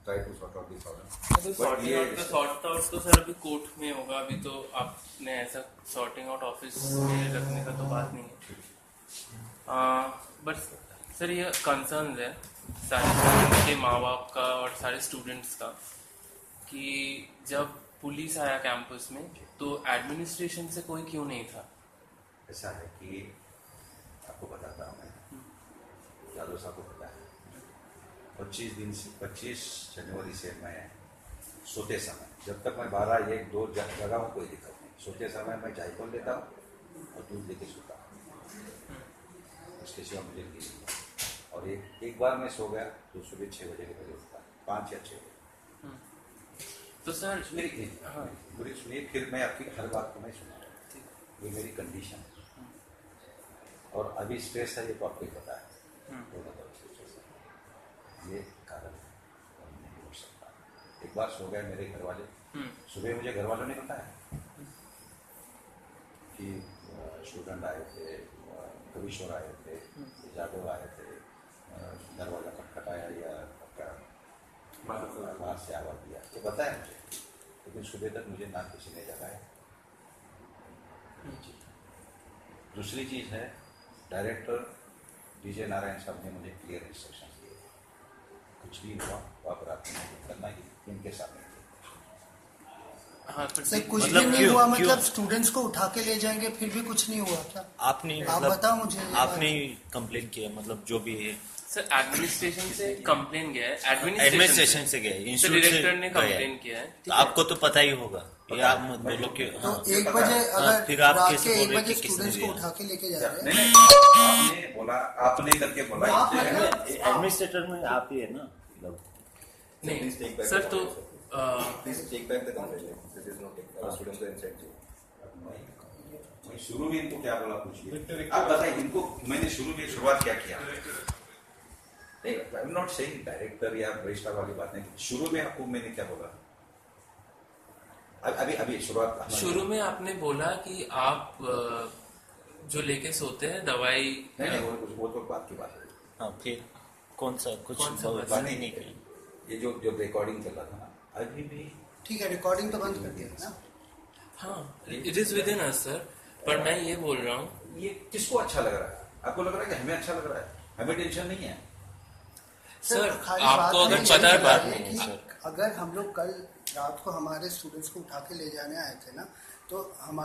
try to sort out the problem. तो sort out तो sir अभी कोर्ट में होगा, अभी तो आपने ऐसा सॉर्टिंग आउट ऑफिस में रखने का तो बात नहीं है। बट सर ये कंसर्न है सारे स्टूडेंट्स के माँ बाप का और सारे स्टूडेंट्स का कि जब पुलिस आया कैंपस में तो एडमिनिस्ट्रेशन से कोई क्यों नहीं था। ऐसा है कि आपको बताता हूँ मैं, यादव साहब को पता है 25 जनवरी से मैं सोते समय, जब तक मैं 12, 1, 2 जगह हूँ कोई दिक्कत नहीं, सोते समय मैं चाय खोल लेता हूँ और दूध लेके सोता हूँ, उसके सिवा मुझे नहीं मिलता। और एक बार मैं सो गया तो सुबह 6 बजे के बजे उठता, 5 या 6 बजे। तो सर मेरी बुरी सुनिए, फिर मैं आपकी हर बात को मैं सुना, ये मेरी कंडीशन है और अभी स्ट्रेस है, ये तो आपको ही पता है, ये कारण नहीं हो सकता। एक बार सो गए मेरे घर वाले, सुबह मुझे घर वालों ने बताया कि स्टूडेंट आए थे, कविश्वर आए थे, यादव आए थे, दरवाजा खटखटाया या बाहर से आवाज दिया, ये बताया मुझे, लेकिन सुबह तक मुझे ना किसी ने जगाया। दूसरी चीज है, डायरेक्टर डीजे नारायण साहब ने मुझे क्लियर इंस्ट्रक्शन दिए, कुछ भी हुआ तो आप रात में करना ही इनके सामने। हाँ, सर कुछ भी नहीं हुआ, मतलब स्टूडेंट्स को उठा के ले जाएंगे फिर भी कुछ नहीं हुआ क्या? आपने आप बताओ मुझे। आपने कंप्लेन किया, मतलब जो भी है सर एडमिनिस्ट्रेशन से कंप्लेन गया है, एडमिनिस्ट्रेशन से गया, इंस्टीट्यूट से डायरेक्टर ने कंप्लेन किया है, तो आपको तो पता ही होगा, ये आप मत बोलो कि तो 1 बजे अगर फिर आप रात कैसे के बोल 1 रहे बजे कि किसने स्टूडेंट्स को दिया? उठा के लेके जा रहे हैं। आपने बोला, आपने करके बोला, एडमिनिस्ट्रेटर में आप ही है ना, मतलब नहीं सर तो मैं शुरू में इनको क्या बोला पूछिए, आप बताइए इनको, मैंने शुरू में शुरुआत क्या किया? नहीं, I am not saying director या रजिस्ट्रार वाली बात नहीं, शुरू में आपको मैंने क्या बोला? अभी शुरू में आपने बोला कि आप जो लेके सोते हैं दवाई, नहीं वो तो बात की बात है। हाँ, फिर कौन सा बात ही नहीं करी, ये जो रिकॉर्डिंग चल रहा था ना, अभी भी ठीक है, रिकॉर्डिंग तो बंद कर दिया ना। हाँ, it is within us sir, पर मैं ये बोल रहा हूँ, ये किसको अच्छा लग रहा है? आपको लग रहा है कि हमें अच्छा लग रहा है? हमें टेंशन नहीं है सर। खाली आपको बात अगर नहीं पता है बात है नहीं कि सर, अगर हम लोग कल रात को हमारे स्टूडेंट्स को उठा के ले जाने आए थे ना, तो हमारे